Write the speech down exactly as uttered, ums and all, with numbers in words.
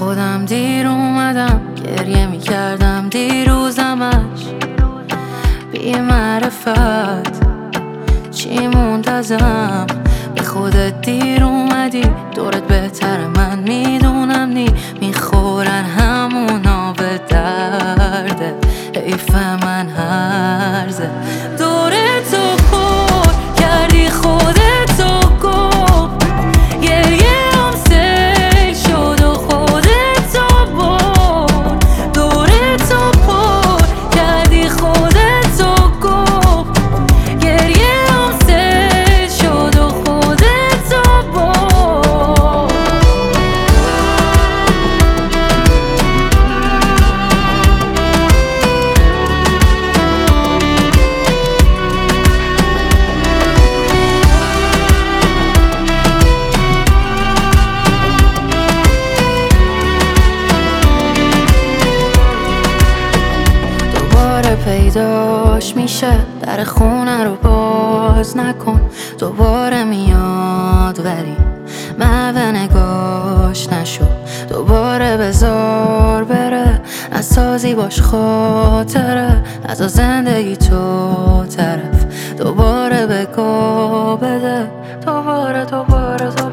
خودم دیر اومدم، گریه میکردم دیروزمش بی معرفت چی منتظم. به خودت دیر اومدی، دورت بهتره من میدونم نی میخورن همونا به درده، حیف من هرزه. دورتو پر کردی خودتو گم، گریه هم سیل شد و خودتو بر. دورتو پر کردی خودتو گم، گریه هم سیل شد و خودتو بر. پیداش میشه، در خونه رو باز نکن. دوباره میاد ولی محو نگاش نشو. دوباره بذار بره، نسازی باش خاطره، نزا زندگی تو طرف. دوباره بگو بده، دوباره دوباره دوباره